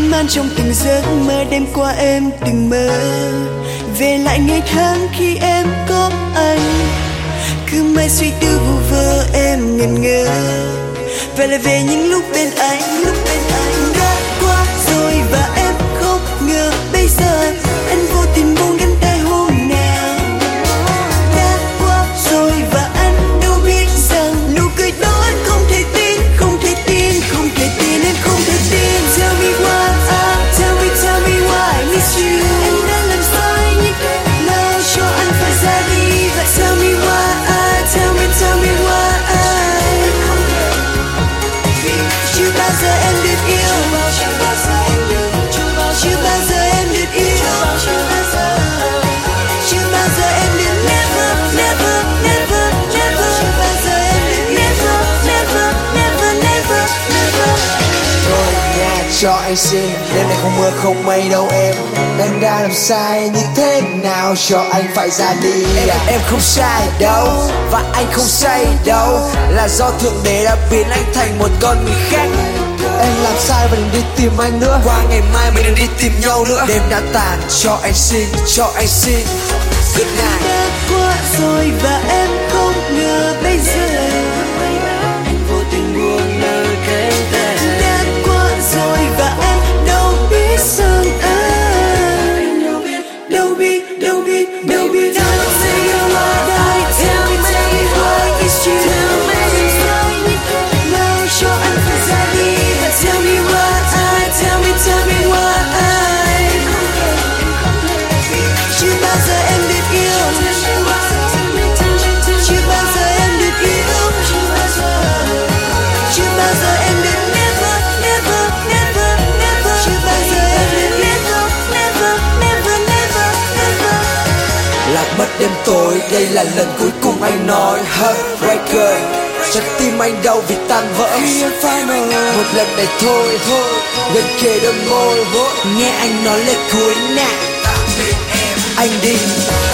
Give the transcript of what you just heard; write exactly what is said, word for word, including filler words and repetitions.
man trong từng giấc mơ đêm qua em từng mơ về lại ngày tháng khi em có anh. Cứ mãi suy tư vu vơ em ngần ngơ về lại về những lúc bên anh. Lúc bên anh đã qua rồi và em không ngờ bây giờ anh vô tình buông gắn tay hôm nào. Đã qua rồi và anh đâu biết rằng nụ cười đó anh không thể tin, không thể tin, không thể tin, em không thể tin. Tell me why, ah, tell me, tell me why I miss you. Em đã làm sai như thế nào cho anh phải ra đi. Và tell me why, ah, tell me, tell me why I chưa bao giờ em được yêu, chưa bao giờ em được, chưa bao giờ em được yêu, chưa bao giờ em được never, never, never, never, chưa bao giờ em được never, never, never, never, never. Thôi nhà cho anh xin, đêm nay không mưa không mây đâu em. Em đã làm sai như thế nào cho anh phải ra đi. Em, em không sai đâu và anh không say đâu, là do thượng đế đã biến anh thành một con người khác. Em làm sai và đừng đi tìm anh nữa, qua ngày mai mình đừng đi tìm nhau nữa. Đêm đã tàn cho anh xin, cho anh xin good night. Đã qua rồi và em không ngờ bây giờ anh vô tình buông lời kể tên. Đã qua rồi và em đâu biết rằng anh đâu biết, đâu biết, đâu biết, đâu biết. Don't say you're mine, tell me, tell me why it's you. Tell me now cho anh phải ra đi. Và tell me why, tell me, tell me why chưa bao giờ em được yêu, chưa bao giờ em được yêu, chưa bao giờ em được never, never, never, never, chưa bao giờ em được never, never, never, never, never. Lạc mất đêm tối, đây là lần cuối cùng anh nói heartbreaker. Trái tim anh đau vì tan vỡ khi em phai mờ. Một lần này thôi, gần kề đôi môi, nghe anh nói lời cuối nào. Anh đi